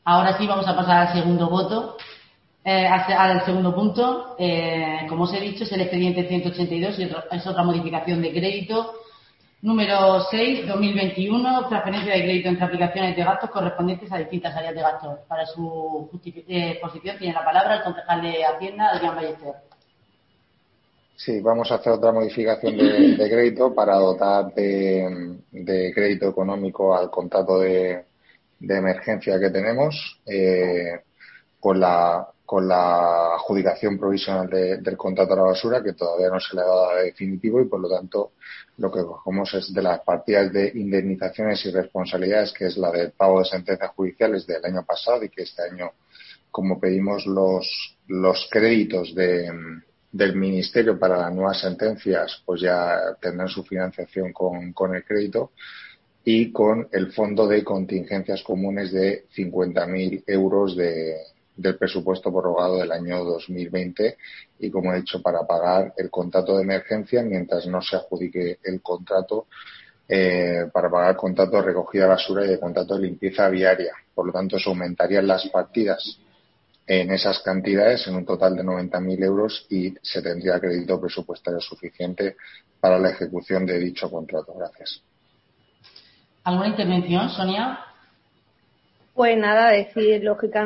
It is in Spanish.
Ahora sí vamos a pasar al segundo voto, al segundo punto. Como os he dicho, es el expediente 182 y es otra modificación de crédito. Número 6, 2021, transferencia de crédito entre aplicaciones de gastos correspondientes a distintas áreas de gastos. Para su exposición tiene la palabra el concejal de Hacienda, Adrián Ballester. Sí, vamos a hacer otra modificación de crédito para dotar de crédito económico al contrato de emergencia que tenemos con la adjudicación provisional del contrato a la basura, que todavía no se le ha dado definitivo, y por lo tanto lo que cogemos es de las partidas de indemnizaciones y responsabilidades, que es la del pago de sentencias judiciales del año pasado, y que este año, como pedimos los créditos del Ministerio para las nuevas sentencias, pues ya tendrán su financiación con el crédito, y con el fondo de contingencias comunes de 50.000 euros del presupuesto prorrogado del año 2020, y, como he dicho, para pagar el contrato de emergencia mientras no se adjudique el contrato, para pagar el contrato de recogida de basura y de contrato de limpieza viaria. Por lo tanto, se aumentarían las partidas en esas cantidades en un total de 90.000 euros, y se tendría crédito presupuestario suficiente para la ejecución de dicho contrato. Gracias. ¿Alguna intervención, Sonia? Pues nada, decir lógicamente